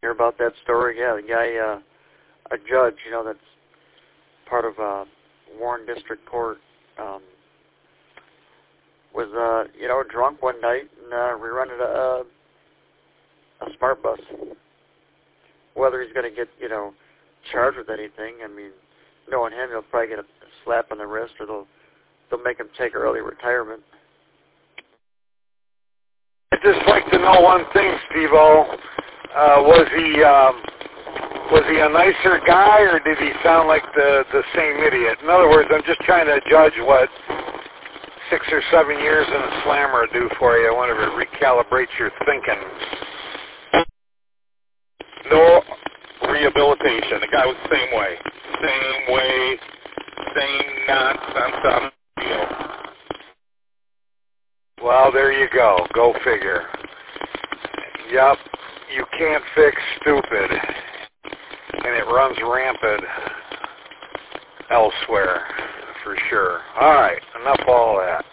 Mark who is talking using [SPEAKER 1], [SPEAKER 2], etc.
[SPEAKER 1] hear about that story? Yeah, the guy, a judge, that's part of Warren District Court, was, drunk one night and we rented a smart bus. Whether he's going to get, charged with anything, I mean, knowing him, he'll probably get a slap on the wrist, or they'll make him take early retirement.
[SPEAKER 2] I'd just like to know one thing, Steve-O. Was he a nicer guy, or did he sound like the same idiot? In other words, I'm just trying to judge what 6 or 7 years in a slammer do for you. I want to recalibrate your thinking.
[SPEAKER 3] No rehabilitation. The guy was the same way. Same way, same nonsense.
[SPEAKER 2] Well, there you go. Go figure. Yup, you can't fix stupid, and it runs rampant elsewhere, for sure. All right, enough of all that.